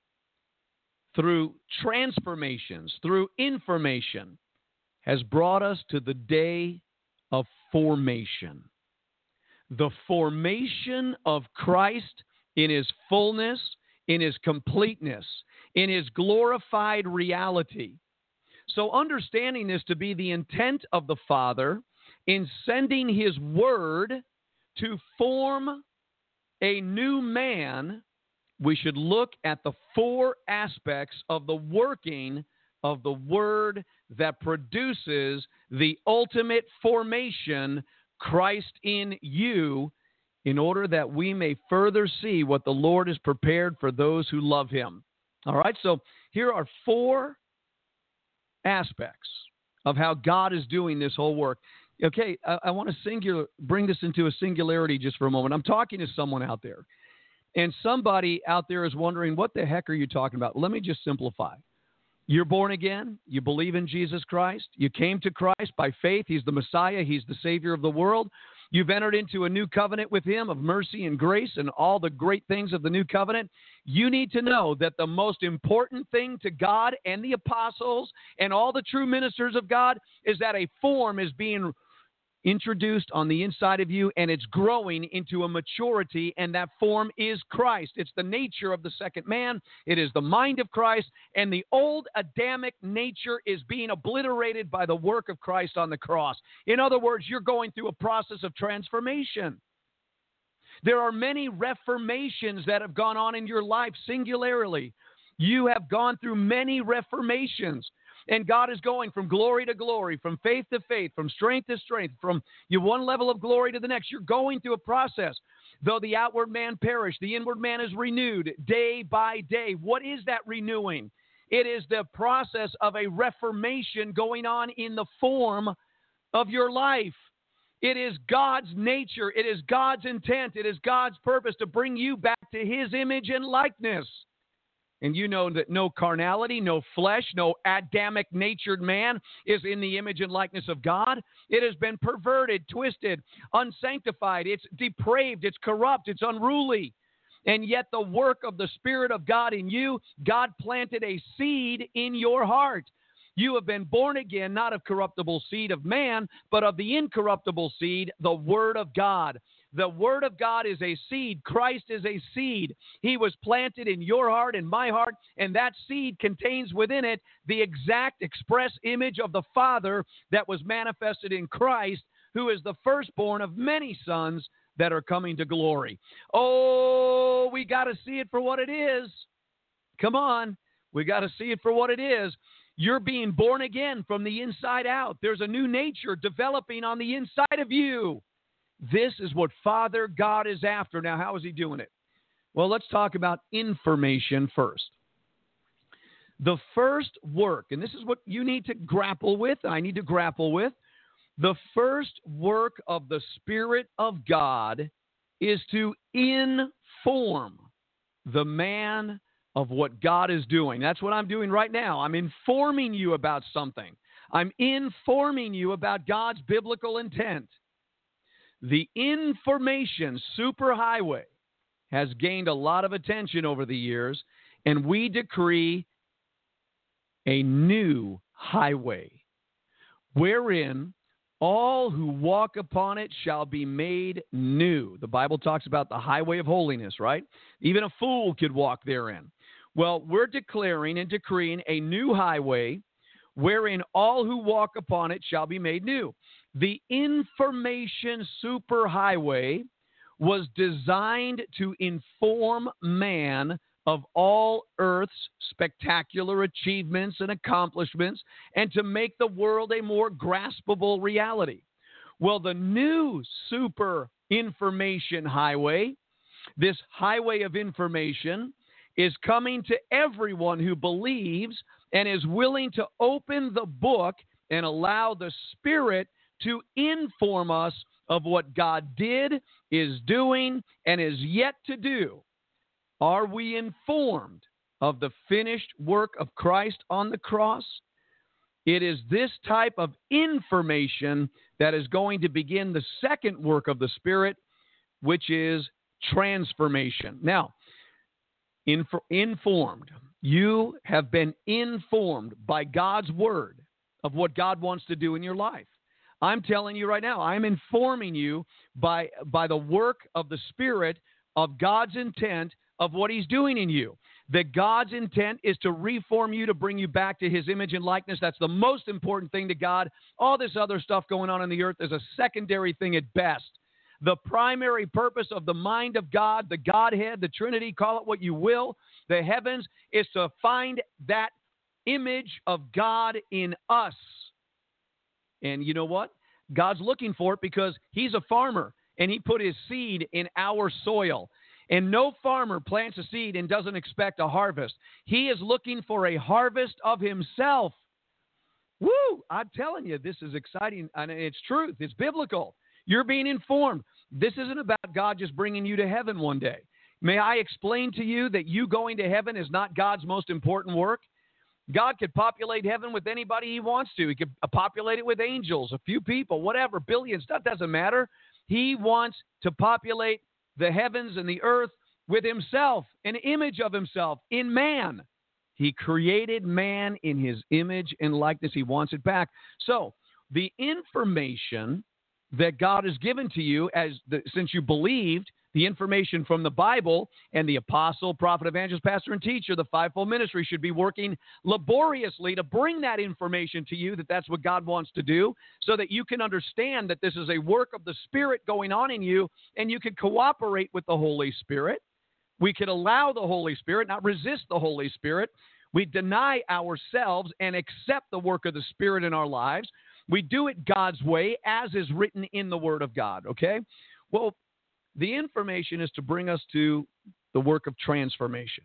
through transformations, through information, has brought us to the day of formation. The formation of Christ in his fullness, in his completeness, in his glorified reality. So understanding this to be the intent of the Father in sending his word to form a new man, we should look at the four aspects of the working of the word that produces the ultimate formation, Christ in you, in order that we may further see what the Lord has prepared for those who love him. All right, so here are four aspects of how God is doing this whole work. Okay, I, I want to singular, bring this into a singularity just for a moment. I'm talking to someone out there, and somebody out there is wondering, what the heck are you talking about? Let me just simplify. You're born again. You believe in Jesus Christ. You came to Christ by faith. He's the Messiah. He's the Savior of the world. You've entered into a new covenant with him of mercy and grace and all the great things of the new covenant. You need to know that the most important thing to God and the apostles and all the true ministers of God is that a form is being introduced on the inside of you, and it's growing into a maturity, and that form is Christ. It's the nature of the second man. It is the mind of Christ, and the old Adamic nature is being obliterated by the work of Christ on the cross. In other words, you're going through a process of transformation. There are many reformations that have gone on in your life singularly. You have gone through many reformations. And God is going from glory to glory, from faith to faith, from strength to strength, from you one level of glory to the next. You're going through a process. Though the outward man perish, the inward man is renewed day by day. What is that renewing? It is the process of a reformation going on in the form of your life. It is God's nature. It is God's intent. It is God's purpose to bring you back to his image and likeness. And you know that no carnality, no flesh, no Adamic natured man is in the image and likeness of God. It has been perverted, twisted, unsanctified. It's depraved. It's corrupt. It's unruly. And yet the work of the Spirit of God in you, God planted a seed in your heart. You have been born again, not of corruptible seed of man, but of the incorruptible seed, the Word of God. The Word of God is a seed. Christ is a seed. He was planted in your heart and my heart, and that seed contains within it the exact express image of the Father that was manifested in Christ, who is the firstborn of many sons that are coming to glory. Oh, we got to see it for what it is. Come on. We got to see it for what it is. You're being born again from the inside out. There's a new nature developing on the inside of you. This is what Father God is after. Now, how is he doing it? Well, let's talk about information first. The first work, and this is what you need to grapple with, I need to grapple with. The first work of the Spirit of God is to inform the man of what God is doing. That's what I'm doing right now. I'm informing you about something. I'm informing you about God's biblical intent. The information superhighway has gained a lot of attention over the years, and we decree a new highway, wherein all who walk upon it shall be made new. The Bible talks about the highway of holiness, right? Even a fool could walk therein. Well, we're declaring and decreeing a new highway, wherein all who walk upon it shall be made new. The information superhighway was designed to inform man of all Earth's spectacular achievements and accomplishments and to make the world a more graspable reality. Well, the new super information highway, this highway of information, is coming to everyone who believes and is willing to open the book and allow the Spirit to inform us of what God did, is doing, and is yet to do. Are we informed of the finished work of Christ on the cross? It is this type of information that is going to begin the second work of the Spirit, which is transformation. Now, inf- informed. You have been informed by God's Word of what God wants to do in your life. I'm telling you right now, I'm informing you by, by the work of the Spirit of God's intent of what he's doing in you. That God's intent is to reform you, to bring you back to his image and likeness. That's the most important thing to God. All this other stuff going on in the earth is a secondary thing at best. The primary purpose of the mind of God, the Godhead, the Trinity, call it what you will, the heavens, is to find that image of God in us. And you know what? God's looking for it because he's a farmer and he put his seed in our soil. And no farmer plants a seed and doesn't expect a harvest. He is looking for a harvest of himself. Woo! I'm telling you, this is exciting. And it's truth. It's biblical. You're being informed. This isn't about God just bringing you to heaven one day. May I explain to you that you going to heaven is not God's most important work? God could populate heaven with anybody he wants to. He could populate it with angels, a few people, whatever, billions. That doesn't matter. He wants to populate the heavens and the earth with himself, an image of himself in man. He created man in his image and likeness. He wants it back. So the information that God has given to you as the, since you believed The information from the Bible and the apostle, prophet, evangelist, pastor, and teacher, the fivefold ministry, should be working laboriously to bring that information to you, that that's what God wants to do, so that you can understand that this is a work of the Spirit going on in you, and you can cooperate with the Holy Spirit. We can allow the Holy Spirit, not resist the Holy Spirit. We deny ourselves and accept the work of the Spirit in our lives. We do it God's way, as is written in the Word of God, okay? Well, the information is to bring us to the work of transformation.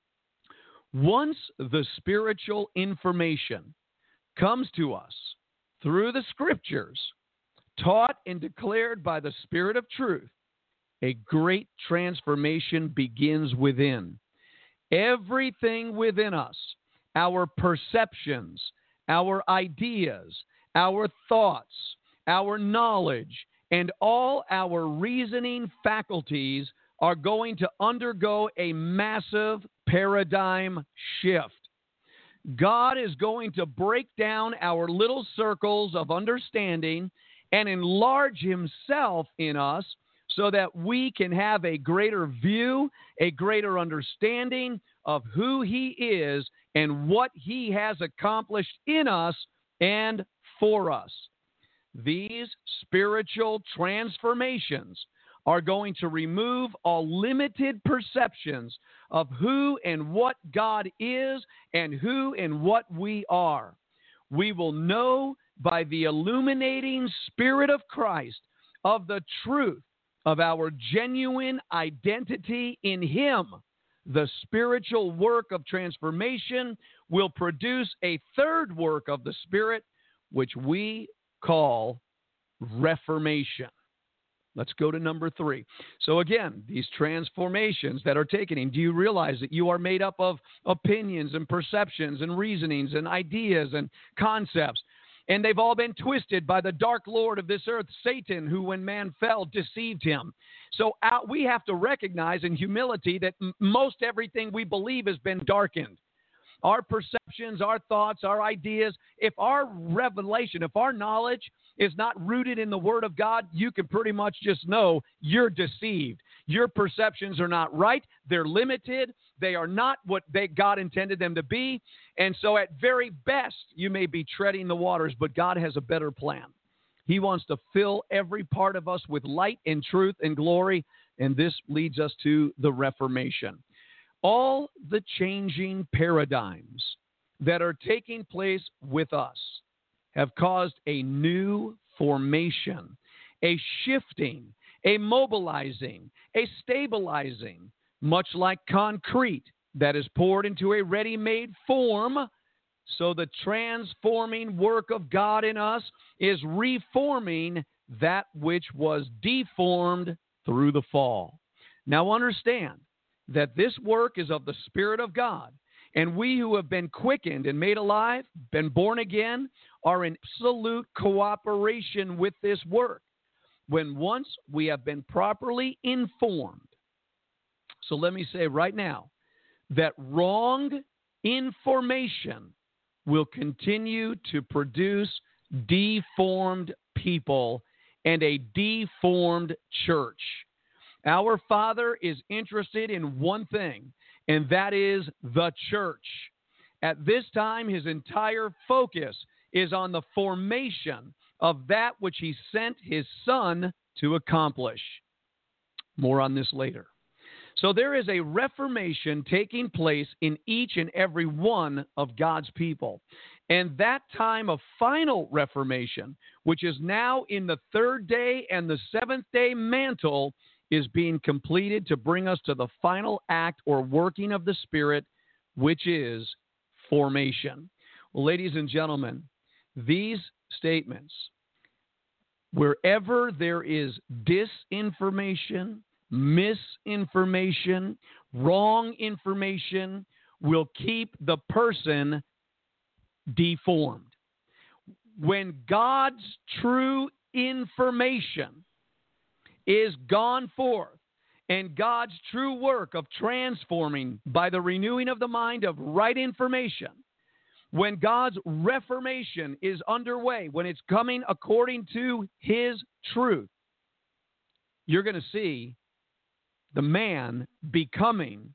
Once the spiritual information comes to us through the Scriptures, taught and declared by the Spirit of truth, a great transformation begins within. Everything within us, our perceptions, our ideas, our thoughts, our knowledge, and all our reasoning faculties are going to undergo a massive paradigm shift. God is going to break down our little circles of understanding and enlarge himself in us so that we can have a greater view, a greater understanding of who he is and what he has accomplished in us and for us. These spiritual transformations are going to remove all limited perceptions of who and what God is and who and what we are. We will know by the illuminating Spirit of Christ of the truth of our genuine identity in him. The spiritual work of transformation will produce a third work of the Spirit, which we call reformation. Let's go to number three. So again, these transformations that are taken, do you realize that you are made up of opinions and perceptions and reasonings and ideas and concepts? And they've all been twisted by the dark lord of this earth, Satan, who when man fell, deceived him. So out, we have to recognize in humility that m- most everything we believe has been darkened. Our perceptions, our thoughts, our ideas, if our revelation, if our knowledge is not rooted in the Word of God, you can pretty much just know you're deceived. Your perceptions are not right. They're limited. They are not what they, God intended them to be. And so at very best, you may be treading the waters, but God has a better plan. He wants to fill every part of us with light and truth and glory, and this leads us to the Reformation. All the changing paradigms that are taking place with us have caused a new formation, a shifting, a mobilizing, a stabilizing, much like concrete that is poured into a ready-made form. So the transforming work of God in us is reforming that which was deformed through the fall. Now understand that this work is of the Spirit of God, and we who have been quickened and made alive, been born again, are in absolute cooperation with this work when once we have been properly informed. So let me say right now that wrong information will continue to produce deformed people and a deformed church. Our Father is interested in one thing, and that is the church. At this time, his entire focus is on the formation of that which he sent his Son to accomplish. More on this later. So there is a reformation taking place in each and every one of God's people. And that time of final reformation, which is now in the third day and the seventh day mantle, is being completed to bring us to the final act or working of the Spirit, which is formation. Well, ladies and gentlemen, these statements, wherever there is disinformation, misinformation, wrong information, will keep the person deformed. When God's true information is gone forth, and God's true work of transforming by the renewing of the mind of right information, when God's reformation is underway, when it's coming according to his truth, you're going to see the man becoming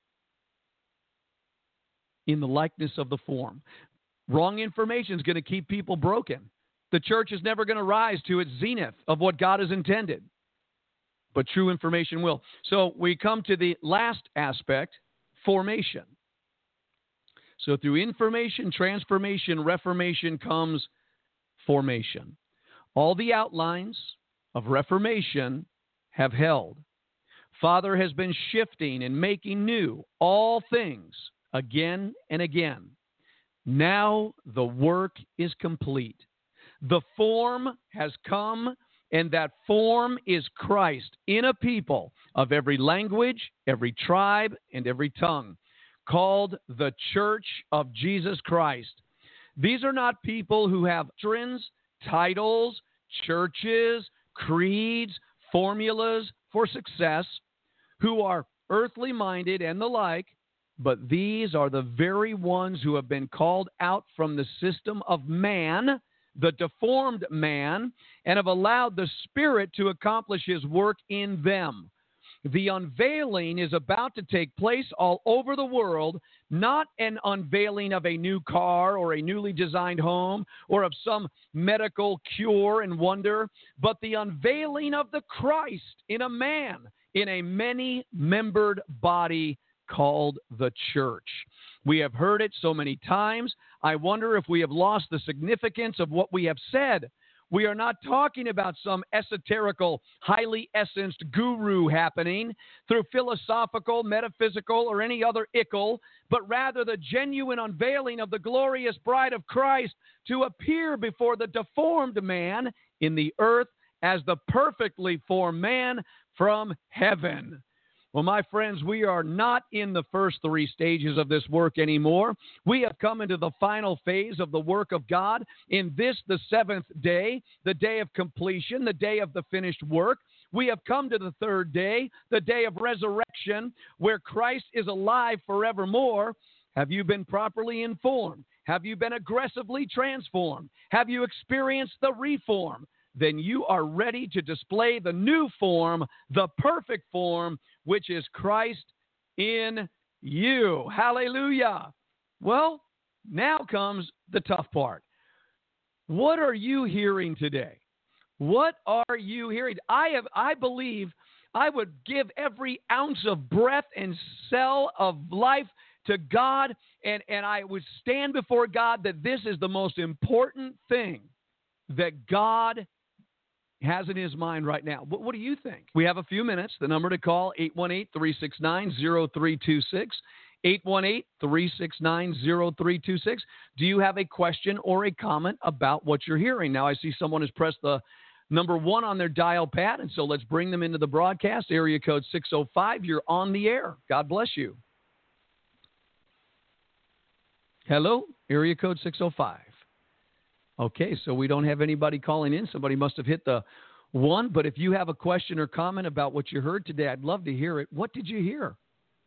in the likeness of the form. Wrong information is going to keep people broken. The church is never going to rise to its zenith of what God has intended, but true information will. So we come to the last aspect, formation. So through information, transformation, reformation comes formation. All the outlines of reformation have held. Father has been shifting and making new all things again and again. Now the work is complete. The form has come, and that form is Christ in a people of every language, every tribe, and every tongue, called the Church of Jesus Christ. These are not people who have doctrines, titles, churches, creeds, formulas for success, who are earthly minded and the like, but these are the very ones who have been called out from the system of man, the deformed man, and have allowed the Spirit to accomplish his work in them. The unveiling is about to take place all over the world, not an unveiling of a new car or a newly designed home or of some medical cure and wonder, but the unveiling of the Christ in a man, in a many-membered body called the church. We have heard it so many times. I wonder if we have lost the significance of what we have said. We are not talking about some esoterical, highly essenced guru happening through philosophical, metaphysical, or any other ickle, but rather the genuine unveiling of the glorious bride of Christ to appear before the deformed man in the earth as the perfectly formed man from heaven. Well, my friends, we are not in the first three stages of this work anymore. We have come into the final phase of the work of God in this, the seventh day, the day of completion, the day of the finished work. We have come to the third day, the day of resurrection, where Christ is alive forevermore. Have you been properly informed? Have you been aggressively transformed? Have you experienced the reform? Then you are ready to display the new form, the perfect form, which is Christ in you. Hallelujah. Well, now comes the tough part. What are you hearing today? What are you hearing? I have, I believe I would give every ounce of breath and cell of life to God, and, and I would stand before God that this is the most important thing that God has in his mind right now. What, what do you think? We have a few minutes. The number to call, eight one eight, three six nine, zero three two six, eight one eight, three six nine, zero three two six. Do you have a question or a comment about what you're hearing? Now, I see someone has pressed the number one on their dial pad, and so let's bring them into the broadcast. Area code six oh five, you're on the air. God bless you. Hello, area code six oh five. Okay, so we don't have anybody calling in. Somebody must have hit the one. But if you have a question or comment about what you heard today, I'd love to hear it. What did you hear?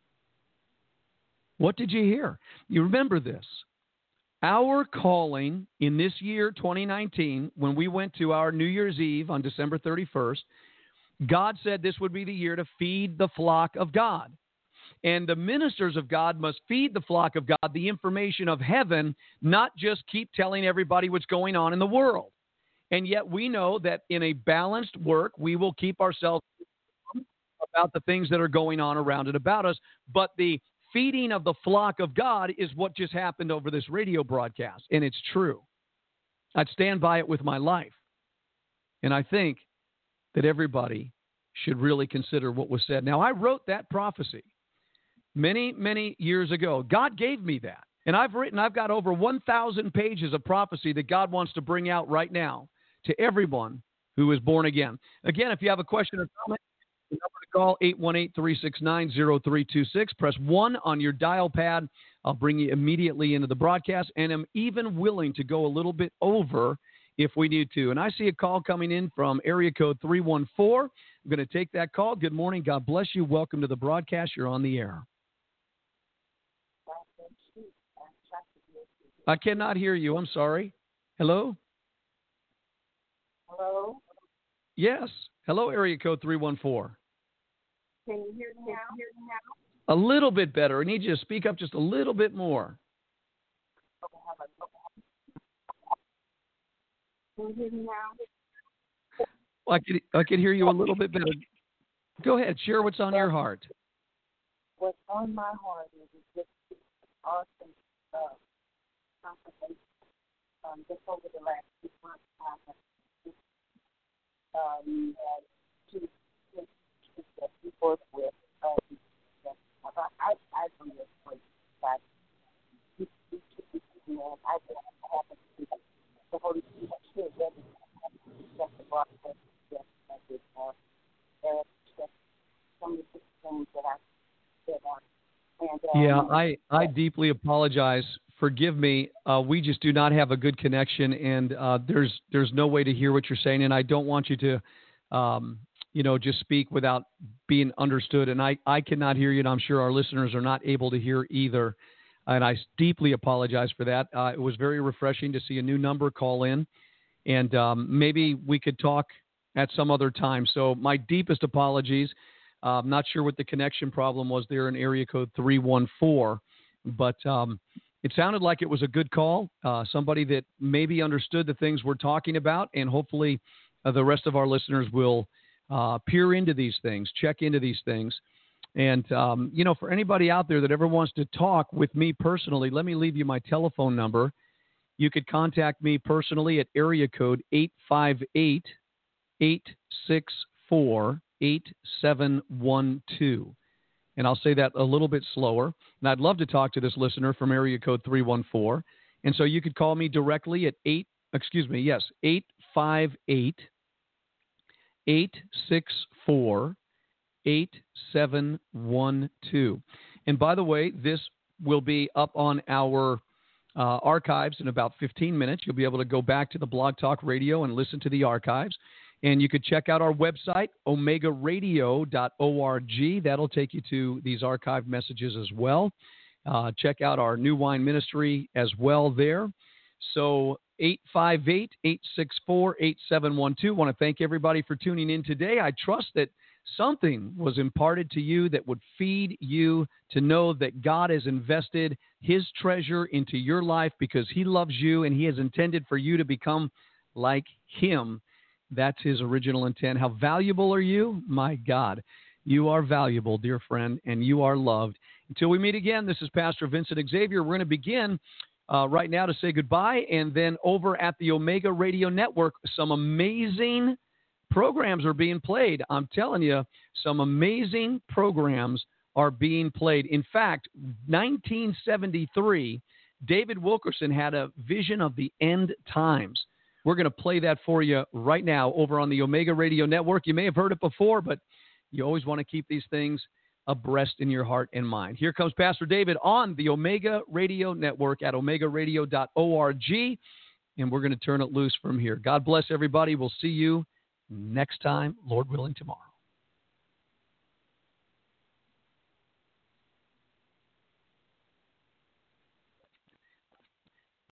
What did you hear? You remember this. Our calling in this year, twenty nineteen, when we went to our New Year's Eve on December thirty-first, God said this would be the year to feed the flock of God. And the ministers of God must feed the flock of God the information of heaven, not just keep telling everybody what's going on in the world. And yet we know that in a balanced work, we will keep ourselves about the things that are going on around and about us. But the feeding of the flock of God is what just happened over this radio broadcast. And it's true. I'd stand by it with my life. And I think that everybody should really consider what was said. Now, I wrote that prophecy many, many years ago. God gave me that. And I've written, I've got over one thousand pages of prophecy that God wants to bring out right now to everyone who is born again. Again, if you have a question or comment, the number to call, eight one eight, three six nine, zero three two six. Press one on your dial pad. I'll bring you immediately into the broadcast, and I'm even willing to go a little bit over if we need to. And I see a call coming in from area code three one four. I'm going to take that call. Good morning. God bless you. Welcome to the broadcast. You're on the air. I cannot hear you. I'm sorry. Hello? Hello? Yes. Hello, area code three one four. Can you hear me now? Hear me now? A little bit better. I need you to speak up just a little bit more. Can you hear me now? Well, I could I could hear you a little bit better. Go ahead, share what's on your heart. What's on my heart is just awesome uh, conversation. Um, just over the last six months, I have um, had two that we work with. Um, I I do this place, but we we keep it. I just happen to be the Holy Spirit ready to the broadcast. Yes, I did. Uh, some of the things that I said on. And, um, yeah, I, I deeply apologize. Forgive me. Uh, we just do not have a good connection, and uh, there's there's no way to hear what you're saying, and I don't want you to, um, you know, just speak without being understood. And I, I cannot hear you, and I'm sure our listeners are not able to hear either. And I deeply apologize for that. Uh, it was very refreshing to see a new number call in, and um, maybe we could talk at some other time. So my deepest apologies. Uh, I'm not sure what the connection problem was there in area code three one four, but um, it sounded like it was a good call, uh, somebody that maybe understood the things we're talking about, and hopefully uh, the rest of our listeners will uh, peer into these things, check into these things. And, um, you know, for anybody out there that ever wants to talk with me personally, let me leave you my telephone number. You could contact me personally at area code eight five eight, eight six four, eight seven one two. And I'll say that a little bit slower. And I'd love to talk to this listener from area code three one four. And so you could call me directly at eight, excuse me, yes, eight five eight, eight six four, eight seven one two. And by the way, this will be up on our uh, archives in about fifteen minutes. You'll be able to go back to the Blog Talk Radio and listen to the archives. And you could check out our website, omega radio dot org. That'll take you to these archived messages as well. Uh, check out our New Wine Ministry as well there. So eight five eight, eight six four, eight seven one two. I want to thank everybody for tuning in today. I trust that something was imparted to you that would feed you to know that God has invested his treasure into your life because he loves you and he has intended for you to become like him. That's his original intent. How valuable are you? My God, you are valuable, dear friend, and you are loved. Until we meet again, this is Pastor Vincent Xavier. We're going to begin uh, right now to say goodbye, and then over at the Omega Radio Network, some amazing programs are being played. I'm telling you, some amazing programs are being played. In fact, nineteen seventy-three, David Wilkerson had a vision of the end times. We're going to play that for you right now over on the Omega Radio Network. You may have heard it before, but you always want to keep these things abreast in your heart and mind. Here comes Pastor David on the Omega Radio Network at omega radio dot org, and we're going to turn it loose from here. God bless everybody. We'll see you next time, Lord willing, tomorrow.